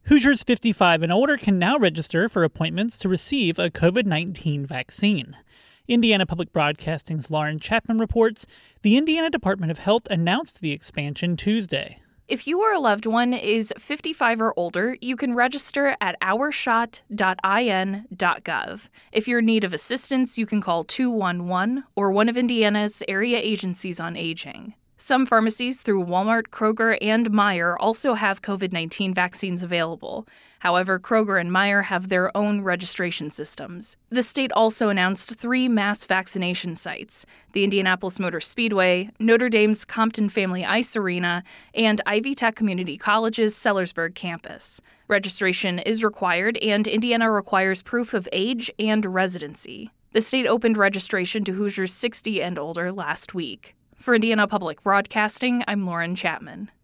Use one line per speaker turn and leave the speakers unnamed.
Hoosiers 55 and older can now register for appointments to receive a COVID-19 vaccine. Indiana Public Broadcasting's Lauren Chapman reports the Indiana Department of Health announced the expansion Tuesday.
If you or a loved one is 55 or older, you can register at ourshot.in.gov. If you're in need of assistance, you can call 211 or one of Indiana's area agencies on aging. Some pharmacies through Walmart, Kroger, and Meijer also have COVID-19 vaccines available. However, Kroger and Meijer have their own registration systems. The state also announced 3 mass vaccination sites: the Indianapolis Motor Speedway, Notre Dame's Compton Family Ice Arena, and Ivy Tech Community College's Sellersburg campus. Registration is required, and Indiana requires proof of age and residency. The state opened registration to Hoosiers 60 and older last week. For Indiana Public Broadcasting, I'm Lauren Chapman.